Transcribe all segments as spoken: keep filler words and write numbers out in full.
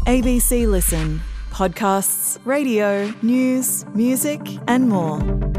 A B C Listen. Podcasts, radio, news, music and more.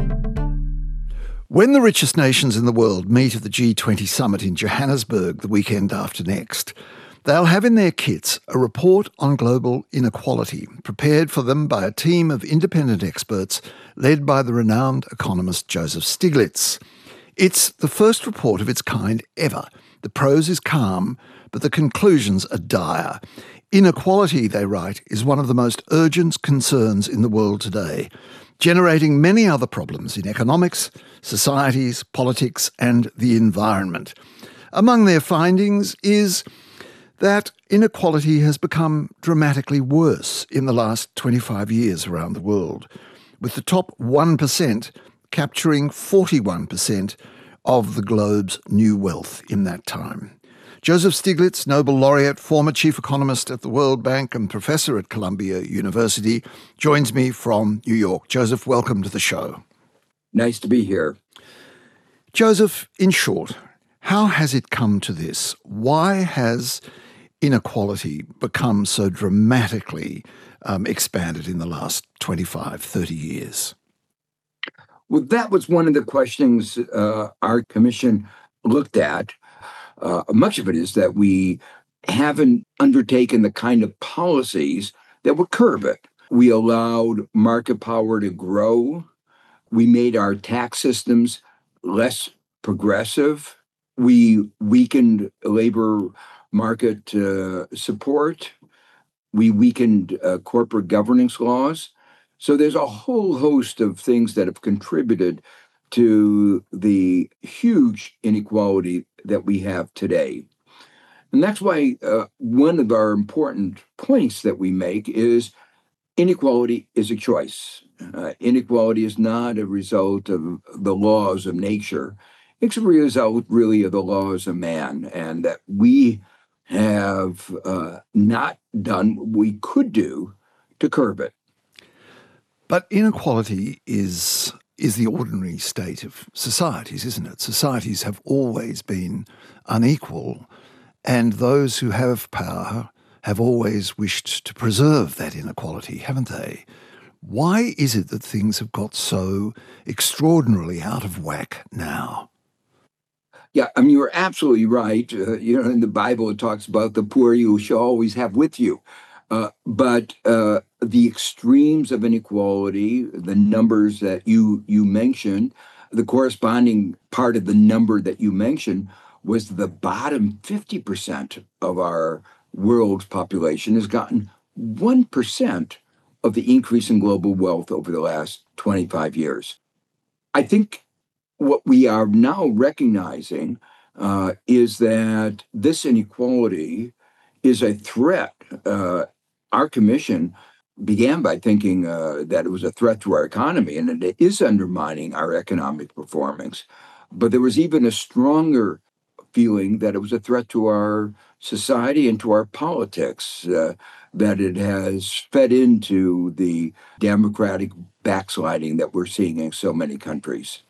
When the richest nations in the world meet at the G twenty summit in Johannesburg the weekend after next, they'll have in their kits a report on global inequality, prepared for them by a team of independent experts led by the renowned economist Joseph Stiglitz. It's the first report of its kind ever. The prose is calm, but the conclusions are dire. Inequality, they write, is one of the most urgent concerns in the world today, generating many other problems in economics, societies, politics, and the environment. Among their findings is that inequality has become dramatically worse in the last twenty-five years around the world, with the top one percent capturing forty-one percent of the globe's new wealth in that time. Joseph Stiglitz, Nobel laureate, former chief economist at the World Bank and professor at Columbia University, joins me from New York. Joseph, welcome to the show. Nice to be here. Joseph, in short, how has it come to this? Why has inequality become so dramatically um, expanded in the last twenty-five, thirty years? Well, that was one of the questions uh, our commission looked at. Uh, much of it is that we haven't undertaken the kind of policies that would curb it. We allowed market power to grow. We made our tax systems less progressive. We weakened labor market uh, support. We weakened uh, corporate governance laws. So there's a whole host of things that have contributed to the huge inequality that we have today. And that's why uh, one of our important points that we make is inequality is a choice. Uh, inequality is not a result of the laws of nature. It's a result, really, of the laws of man, and that we have uh, not done what we could do to curb it. But inequality is is the ordinary state of societies, isn't it? Societies have always been unequal, and those who have power have always wished to preserve that inequality, haven't they? Why is it that things have got so extraordinarily out of whack now? Yeah, I mean, you're absolutely right. Uh, you know, in the Bible, it talks about the poor you shall always have with you. Uh, but uh, the extremes of inequality, the numbers that you you mentioned, the corresponding part of the number that you mentioned was the bottom fifty percent of our world's population has gotten one percent of the increase in global wealth over the last twenty-five years. I think what we are now recognizing uh, is that this inequality is a threat. Uh, Our commission began by thinking uh, that it was a threat to our economy, and it is undermining our economic performance. But there was even a stronger feeling that it was a threat to our society and to our politics, uh, that it has fed into the democratic backsliding that we're seeing in so many countries.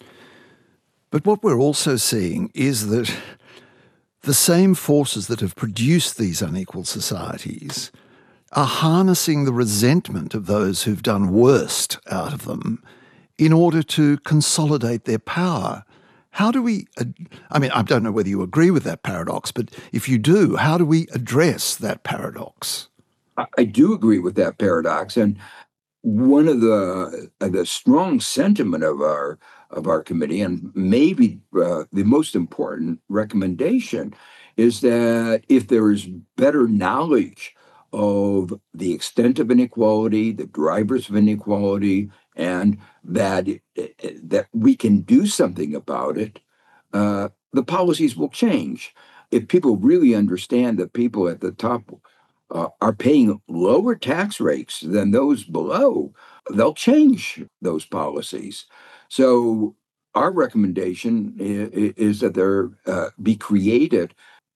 But what we're also seeing is that the same forces that have produced these unequal societies are harnessing the resentment of those who've done worst out of them in order to consolidate their power. How do we, I mean, I don't know whether you agree with that paradox, but if you do, how do we address that paradox? I do agree with that paradox. And one of the uh, the strong sentiment of our of our committee, and maybe uh, the most important recommendation, is that if there is better knowledge of the extent of inequality, the drivers of inequality, and that that we can do something about it, uh, the policies will change. If people really understand that people at the top uh, are paying lower tax rates than those below, they'll change those policies. So our recommendation is, is that there uh, be created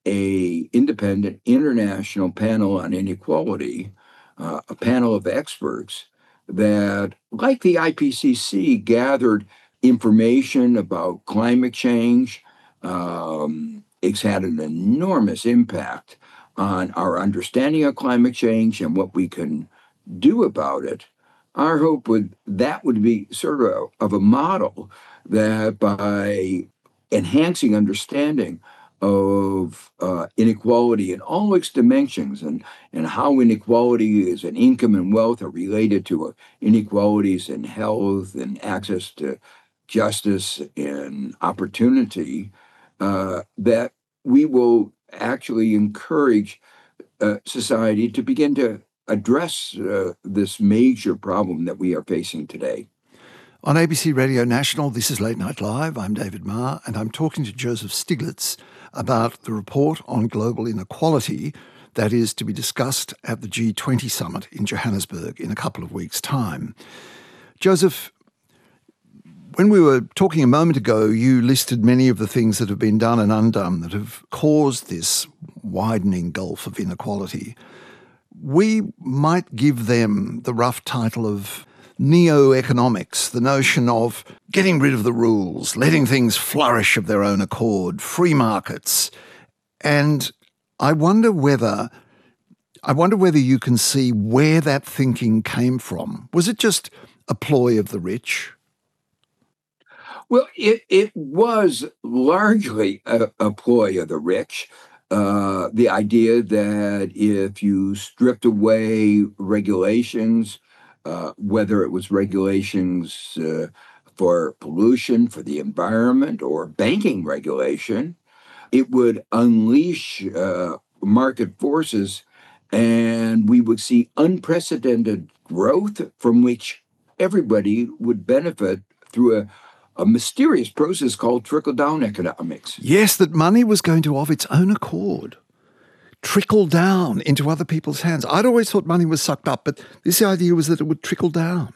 a independent international panel on inequality, uh, a panel of experts that, like the I P C C, gathered information about climate change. Um, it's had an enormous impact on our understanding of climate change and what we can do about it, our hope would that would be sort of, of a model that by enhancing understanding of uh, inequality in all its dimensions and, and how inequalities in income and wealth are related to uh, inequalities in health and access to justice and opportunity, uh, that we will actually encourage uh, society to begin to address uh, this major problem that we are facing today. On A B C Radio National, this is Late Night Live. I'm David Marr, and I'm talking to Joseph Stiglitz about the report on global inequality that is to be discussed at the G twenty summit in Johannesburg in a couple of weeks' time. Joseph, when we were talking a moment ago, you listed many of the things that have been done and undone that have caused this widening gulf of inequality. We might give them the rough title of neo-economics, the notion of getting rid of the rules, letting things flourish of their own accord, free markets. And I wonder whether I wonder whether you can see where that thinking came from. Was it just a ploy of the rich? Well, it, it was largely a, a ploy of the rich. Uh, the idea that if you stripped away regulations, uh, whether it was regulations uh, for pollution, for the environment, or banking regulation, it would unleash uh, market forces and we would see unprecedented growth from which everybody would benefit through a a mysterious process called trickle-down economics. Yes, that money was going to, of its own accord, trickle down into other people's hands. I'd always thought money was sucked up, but this idea was that it would trickle down.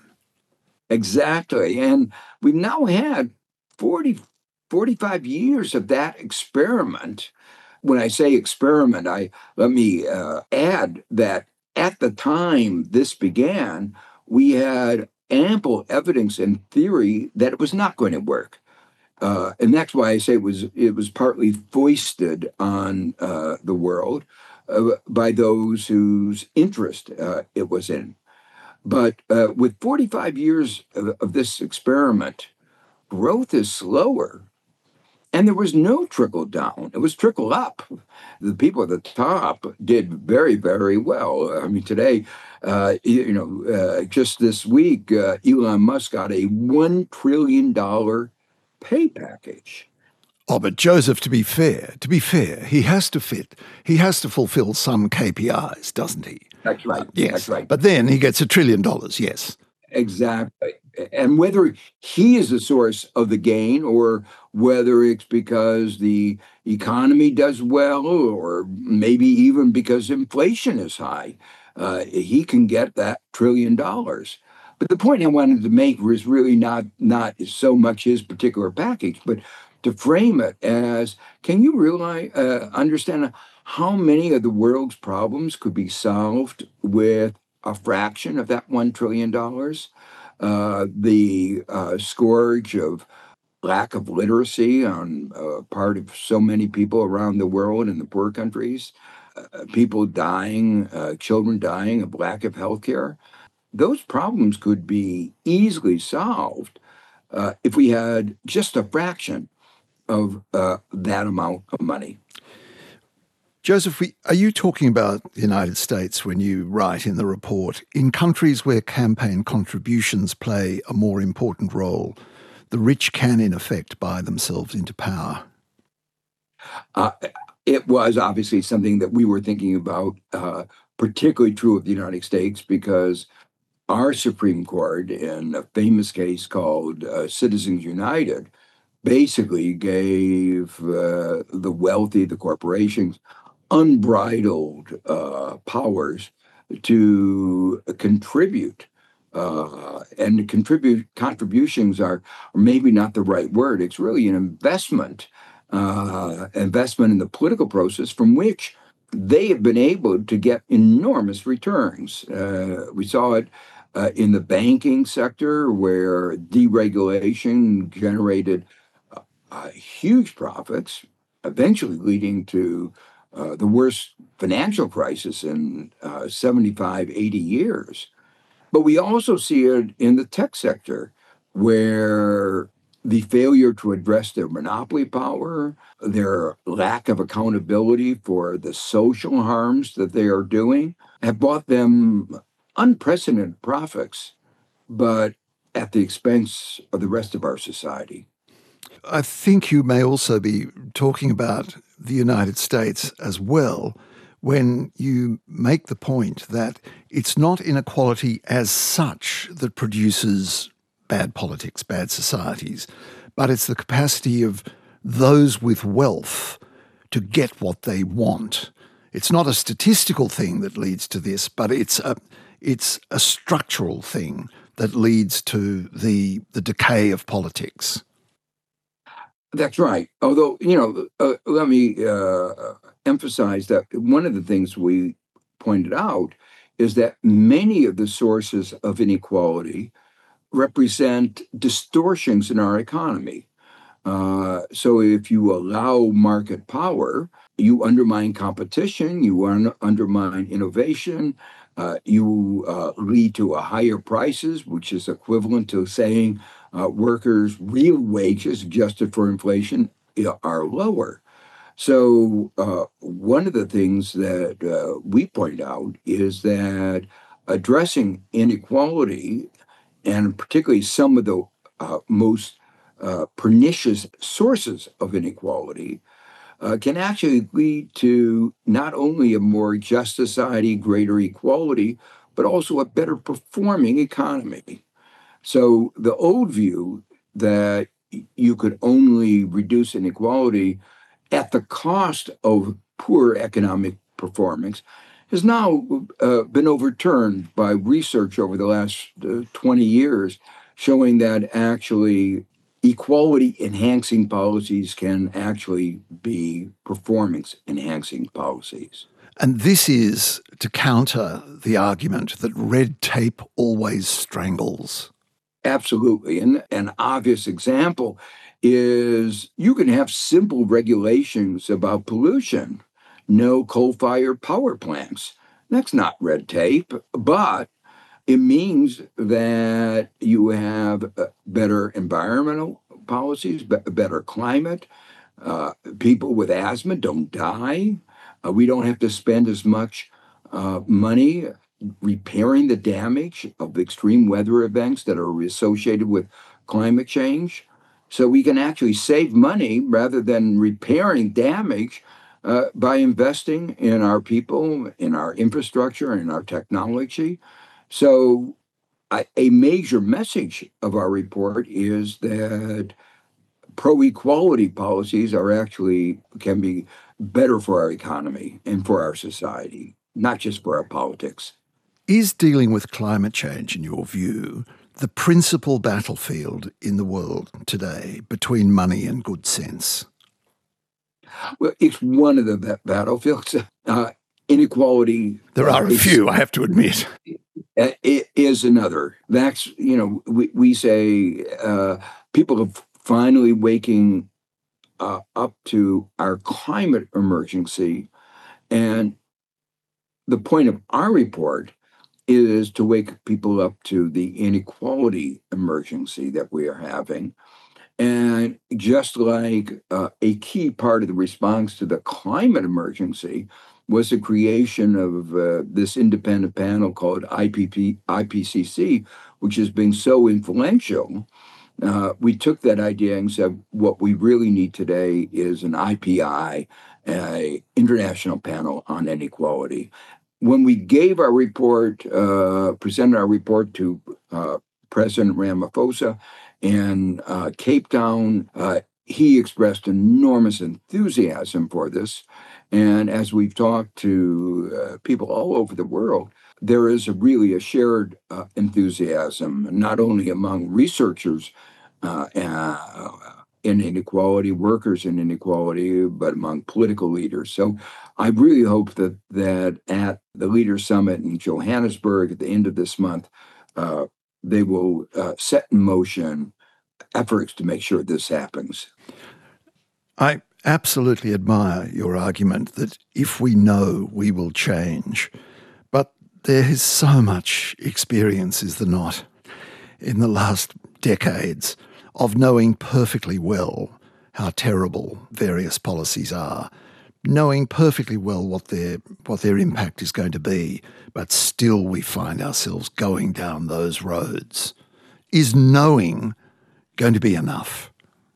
Exactly. And we've now had forty, forty-five years of that experiment. When I say experiment, I let me uh, add that at the time this began, we had ample evidence and theory that it was not going to work. Uh, and that's why I say it was it was partly foisted on uh, the world uh, by those whose interest uh, it was in. But uh, with forty-five years of, of this experiment, growth is slower. And there was no trickle down. It was trickle up. The people at the top did very, very well. I mean, today, uh, you, you know, uh, just this week, uh, Elon Musk got a one trillion dollars pay package. Oh, but Joseph, to be fair, to be fair, he has to fit, he has to fulfill some K P Is, doesn't he? That's right. Uh, yes, That's right. But then he gets a trillion dollars, yes. Exactly. And whether he is the source of the gain or whether it's because the economy does well or maybe even because inflation is high, uh, he can get that trillion dollars. But the point I wanted to make was really not, not so much his particular package, but to frame it as, can you realize, uh, understand how many of the world's problems could be solved with a fraction of that one trillion dollars? Uh, the uh, scourge of lack of literacy on uh, part of so many people around the world in the poor countries, uh, people dying, uh, children dying of lack of health care. Those problems could be easily solved uh, if we had just a fraction of uh, that amount of money. Joseph, we, are you talking about the United States when you write in the report, in countries where campaign contributions play a more important role, the rich can in effect buy themselves into power? Uh, it was obviously something that we were thinking about, uh, particularly true of the United States, because our Supreme Court, in a famous case called uh, Citizens United, basically gave uh, the wealthy, the corporations, unbridled uh, powers to contribute. Uh, and contribute contributions are, are maybe not the right word. It's really an investment, uh, investment in the political process from which they have been able to get enormous returns. Uh, we saw it uh, in the banking sector where deregulation generated uh, uh, huge profits, eventually leading to uh, the worst financial crisis in uh, seventy-five, eighty years. But we also see it in the tech sector, where the failure to address their monopoly power, their lack of accountability for the social harms that they are doing, have brought them unprecedented profits, but at the expense of the rest of our society. I think you may also be talking about the United States as well when you make the point that it's not inequality as such that produces bad politics, bad societies, but it's the capacity of those with wealth to get what they want. It's not a statistical thing that leads to this, but it's a it's a structural thing that leads to the the decay of politics. That's right. Although, you know, uh, let me uh, emphasize that one of the things we pointed out is that many of the sources of inequality represent distortions in our economy. Uh, so if you allow market power, you undermine competition, you un- undermine innovation, uh, you uh, lead to a higher prices, which is equivalent to saying uh, workers' real wages adjusted for inflation uh, are lower. So uh, one of the things that uh, we point out is that addressing inequality, and particularly some of the uh, most uh, pernicious sources of inequality, uh, can actually lead to not only a more just society, greater equality, but also a better performing economy. So the old view that y- you could only reduce inequality at the cost of poor economic performance has now uh, been overturned by research over the last uh, twenty years, showing that actually equality enhancing policies can actually be performance enhancing policies. And this is to counter the argument that red tape always strangles. Absolutely. And an obvious example is you can have simple regulations about pollution, no coal fired power plants. That's not red tape, but it means that you have uh, better environmental policies, be- better climate. Uh, people with asthma don't die. Uh, we don't have to spend as much uh, money repairing the damage of extreme weather events that are associated with climate change. So we can actually save money rather than repairing damage uh, by investing in our people, in our infrastructure, in our technology. So I, a major message of our report is that pro-equality policies are actually can be better for our economy and for our society, not just for our politics. Is dealing with climate change, in your view, the principal battlefield in the world today between money and good sense? Well, it's one of the ba- battlefields. Uh, inequality There uh, are a is, few, I have to admit. uh, i- is another. That's, you know, we, we say uh, people are finally waking uh, up to our climate emergency. And the point of our report is to wake people up to the inequality emergency that we are having. And just like uh, a key part of the response to the climate emergency was the creation of uh, this independent panel called I P P, I P C C, which has been so influential. Uh, we took that idea and said, what we really need today is an I P I, a international panel on inequality. When we gave our report, uh, presented our report to uh, President Ramaphosa in uh, Cape Town, uh, he expressed enormous enthusiasm for this. And as we've talked to uh, people all over the world, there is a really a shared uh, enthusiasm, not only among researchers uh, uh, in inequality, workers in inequality, but among political leaders. So I really hope that that at the Leaders Summit in Johannesburg at the end of this month, uh, they will uh, set in motion efforts to make sure this happens. I absolutely admire your argument that if we know, we will change. But there is so much experience, is there not, in the last decades of knowing perfectly well how terrible various policies are, knowing perfectly well what their what their impact is going to be, but still we find ourselves going down those roads. Is knowing going to be enough?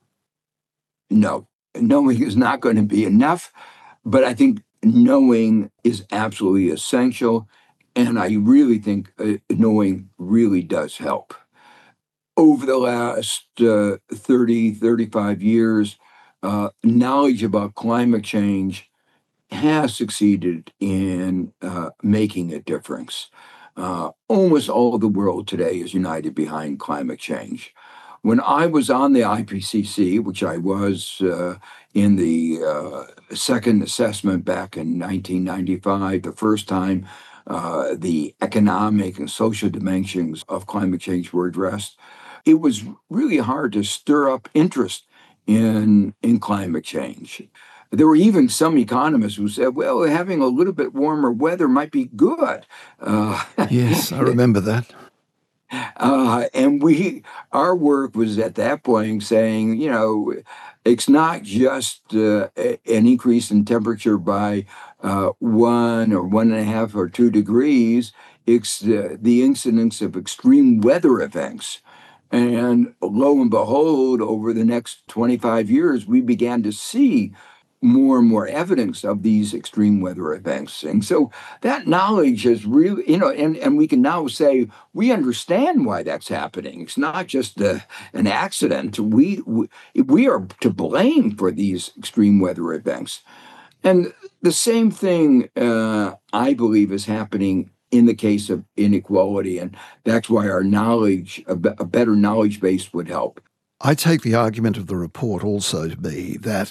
No, knowing is not going to be enough, but I think knowing is absolutely essential, and I really think uh, knowing really does help. Over the last uh, thirty, thirty-five years, uh, knowledge about climate change has succeeded in uh, making a difference. Uh, almost all of the world today is united behind climate change. When I was on the I P C C, which I was uh, in the uh, second assessment back in nineteen ninety-five, the first time uh, the economic and social dimensions of climate change were addressed, it was really hard to stir up interest in, in climate change. There were even some economists who said, well, having a little bit warmer weather might be good. Uh, Yes, I remember that. uh, and we, our work was at that point saying, you know, it's not just uh, a- an increase in temperature by uh, one or one and a half or two degrees. It's uh, the incidence of extreme weather events. And lo and behold, over the next twenty-five years, we began to see more and more evidence of these extreme weather events. And so that knowledge is really, you know, and, and we can now say we understand why that's happening. It's not just uh, an accident. We, we we are to blame for these extreme weather events. And the same thing, uh, I believe, is happening in the case of inequality. And that's why our knowledge, a, be- a better knowledge base would help. I take the argument of the report also to be that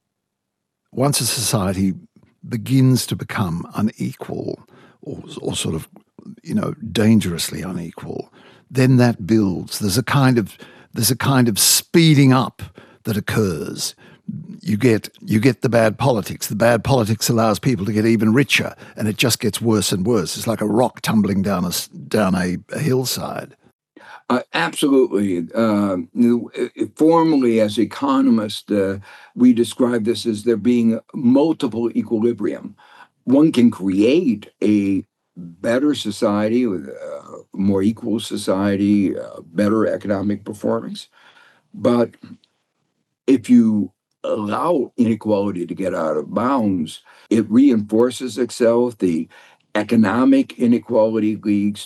once a society begins to become unequal or, or sort of, you know, dangerously unequal, then that builds. There's a kind of there's a kind of speeding up that occurs. You get you get the bad politics. The bad politics allows people to get even richer, and it just gets worse and worse. It's like a rock tumbling down a s- down a, a hillside. Uh, absolutely. Um, you know, uh, formally, as economists, uh, we describe this as there being multiple equilibrium. One can create a better society with a more equal society, uh, better economic performance. But if you allow inequality to get out of bounds, it reinforces itself. The economic inequality leads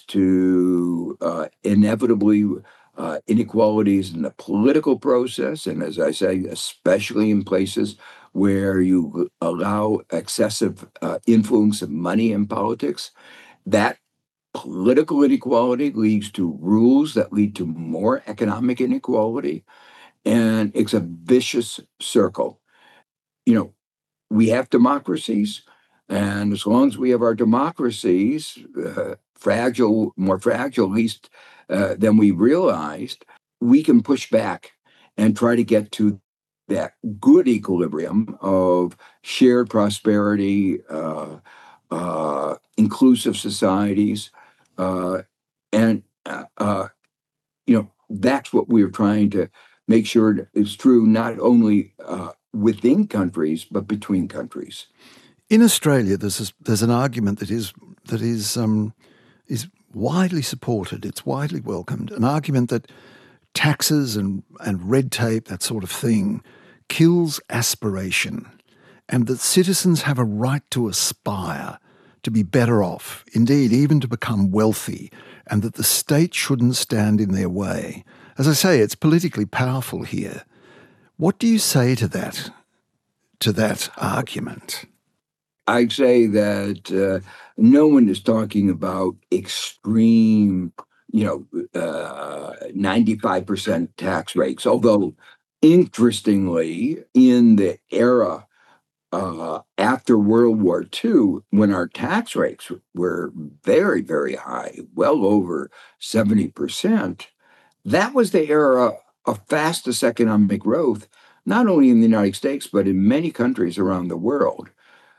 to uh, inevitably uh, inequalities in the political process. And as I say, especially in places where you allow excessive uh, influence of money in politics, that political inequality leads to rules that lead to more economic inequality, and it's a vicious circle. You know, we have democracies, and as long as we have our democracies, uh, fragile, more fragile, at least uh, than we realized, we can push back and try to get to that good equilibrium of shared prosperity, uh, uh, inclusive societies, uh, and uh, uh, you know, that's what we're trying to make sure is true, not only uh, within countries, but between countries. In Australia, there's this, there's an argument that is that is um, is widely supported. It's widely welcomed. An argument that taxes and and red tape, that sort of thing, kills aspiration, and that citizens have a right to aspire to be better off, indeed, even to become wealthy, and that the state shouldn't stand in their way. As I say, it's politically powerful here. What do you say to that, to that argument? I'd say that uh, no one is talking about extreme, you know, uh, ninety-five percent tax rates. Although, interestingly, in the era uh, after World War Two, when our tax rates were very, very high, well over seventy percent, that was the era of fastest economic growth not only in the United States, but in many countries around the world.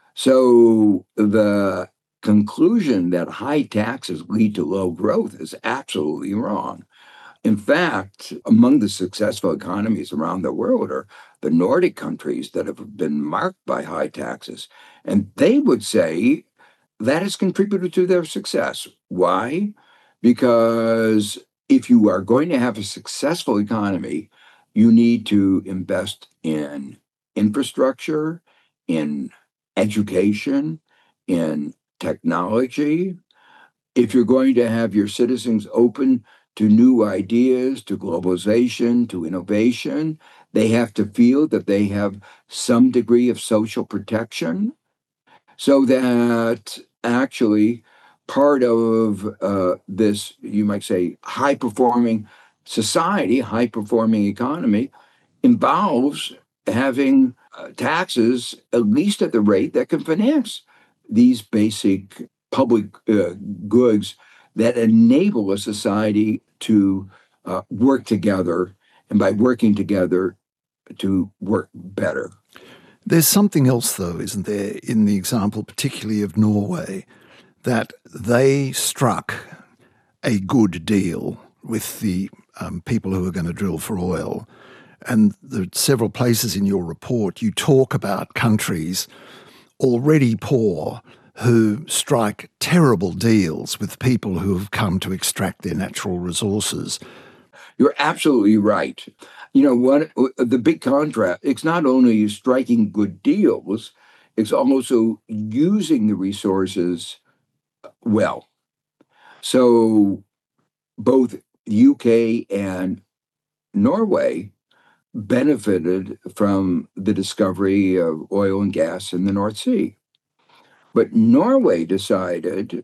So the conclusion that high taxes lead to low growth is absolutely wrong. In fact, among the successful economies around the world are the Nordic countries that have been marked by high taxes. And they would say that has contributed to their success. Why? Because if you are going to have a successful economy, you need to invest in infrastructure, in education, in technology. If you're going to have your citizens open to new ideas, to globalization, to innovation, they have to feel that they have some degree of social protection, so that actually part of uh, this, you might say, high-performing society, high-performing economy, involves having uh, taxes at least at the rate that can finance these basic public uh, goods that enable a society to uh, work together, and by working together, to work better. There's something else, though, isn't there, in the example particularly of Norway, that they struck a good deal with the um, people who are going to drill for oil. And there are several places in your report you talk about countries already poor who strike terrible deals with people who have come to extract their natural resources. You're absolutely right. You know, what the big contrast, it's not only striking good deals, it's also using the resources well. So both the U K and Norway benefited from the discovery of oil and gas in the North Sea. But Norway decided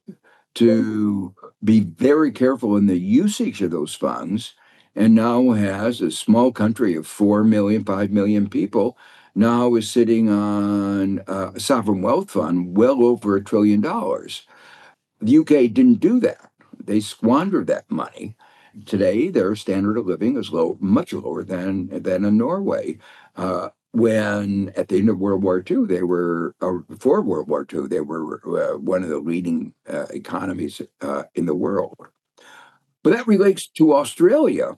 to be very careful in the usage of those funds, and now has a small country of four million, five million people, now is sitting on a sovereign wealth fund well over a trillion dollars. The U K didn't do that. They squandered that money. Today, their standard of living is low, much lower than, than in Norway. Uh, when at the end of World War Two, they were, or before World War Two, they were uh, one of the leading uh, economies uh, in the world. But that relates to Australia.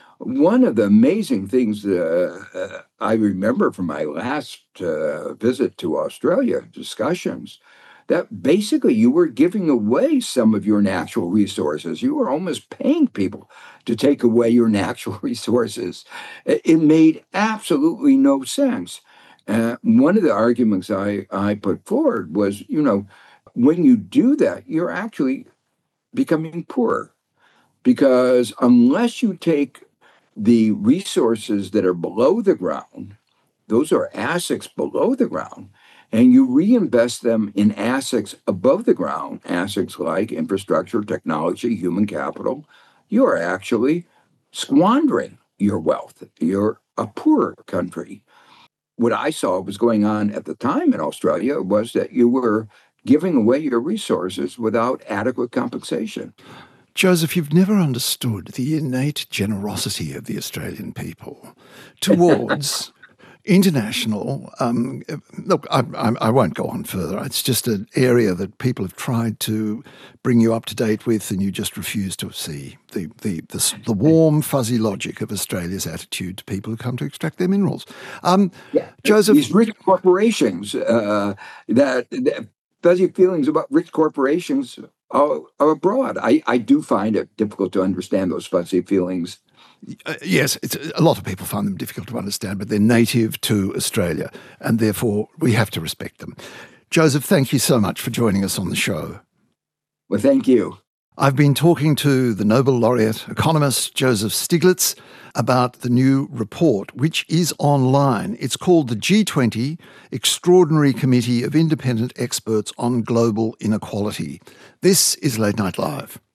One of the amazing things uh, uh, I remember from my last uh, visit to Australia, discussions, that basically you were giving away some of your natural resources. You were almost paying people to take away your natural resources. It made absolutely no sense. Uh, one of the arguments I, I put forward was, you know, when you do that, you're actually becoming poorer. Because unless you take the resources that are below the ground, those are assets below the ground, and you reinvest them in assets above the ground, assets like infrastructure, technology, human capital, you are actually squandering your wealth. You're a poorer country. What I saw was going on at the time in Australia was that you were giving away your resources without adequate compensation. Joseph, you've never understood the innate generosity of the Australian people towards international, um, look, I, I, I won't go on further. It's just an area that people have tried to bring you up to date with, and you just refuse to see the, the, the, the warm, fuzzy logic of Australia's attitude to people who come to extract their minerals. Um, yeah, Joseph, these rich corporations, uh, that, that fuzzy feelings about rich corporations are, are abroad. I, I do find it difficult to understand those fuzzy feelings. Uh, yes, it's, a lot of people find them difficult to understand, but they're native to Australia, and therefore we have to respect them. Joseph, thank you so much for joining us on the show. Well, thank you. I've been talking to the Nobel laureate economist Joseph Stiglitz about the new report, which is online. It's called the G twenty Extraordinary Committee of Independent Experts on Global Inequality. This is Late Night Live.